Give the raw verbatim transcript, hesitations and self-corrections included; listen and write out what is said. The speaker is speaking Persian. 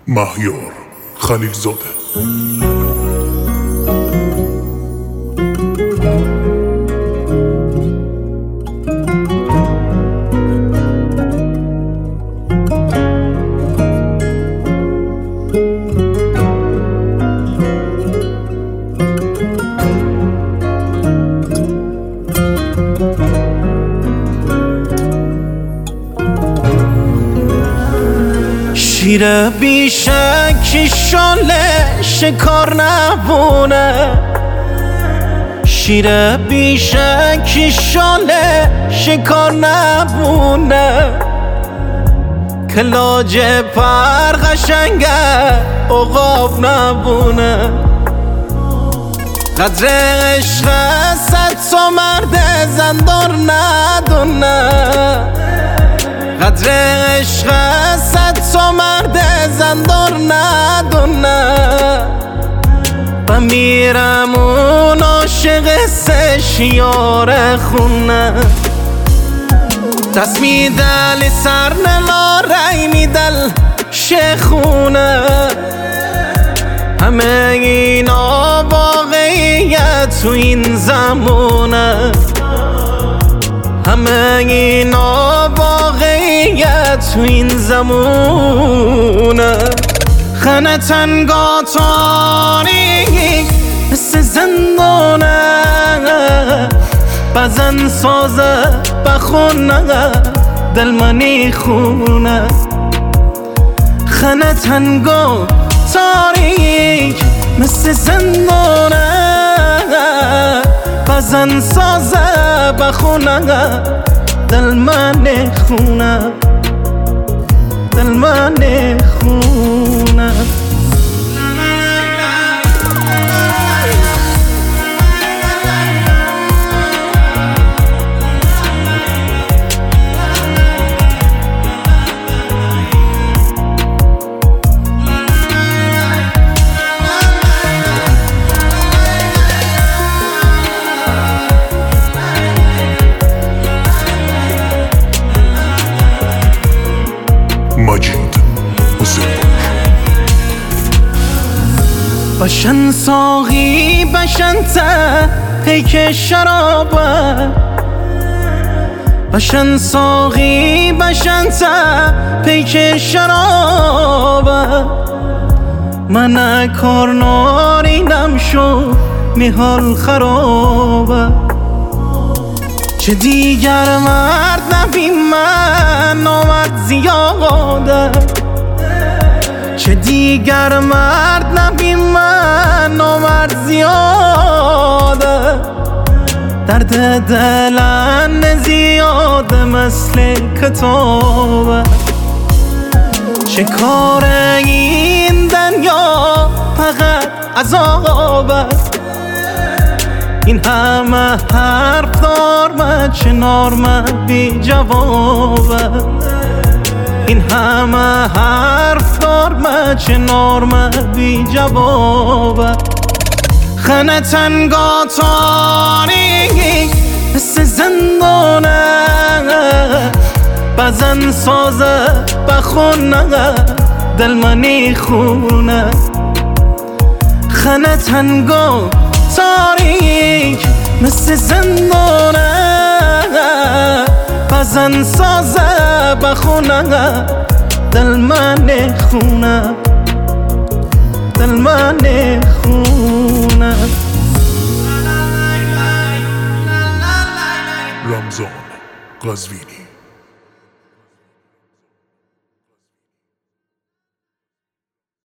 مهیار خلیلزاده. شیر بیشک شاله شکار نبونه، شیر بیشک شاله شکار نبونه، کلاج پر قشنگه عقاب نبونه. قدر عشق صد تا مرد زندار ندونه، قدر عشق صد تا مرد زندار ندونه. و میرم اون عاشق سه شیار خونه، دست میدل سر نلا رای میدل شخونه. همه اینا واقعیت تو این زمونه، همه اینا واقعیت تو این زمونه. خانه تنگا تاریک مثل زندانه، بزن سازه بخونه دل منی خونه. خانه تنگا تاریک مثل زندانه، بزن سازه بخونه دل من خونه، دل من خونه. مجید حسین باشن ساقی باشن ته پیک شرابه، باشن ساقی باشن ته پیک شرابه. من کار نارینم شو میحال خرابه، چه دیگر مرد نبی من آمد زیاده، چه دیگر مرد نبی من آمد زیاده. درد دلن زیاده مثل کتابه، چه کار این دنیا فقط عذابه. این همه حرف دارم چه نارم بی جوابه، این همه حرف دارم چه نارم بی جوابه. خانه تنگا تاریک مثل زندانه، بزن سازه بخونه دل منی خونه. خانه تنگا تاریک مثل زندانه، بزن سازه بخونه دل من خونه، دل من خونه. رمضان قزوینی.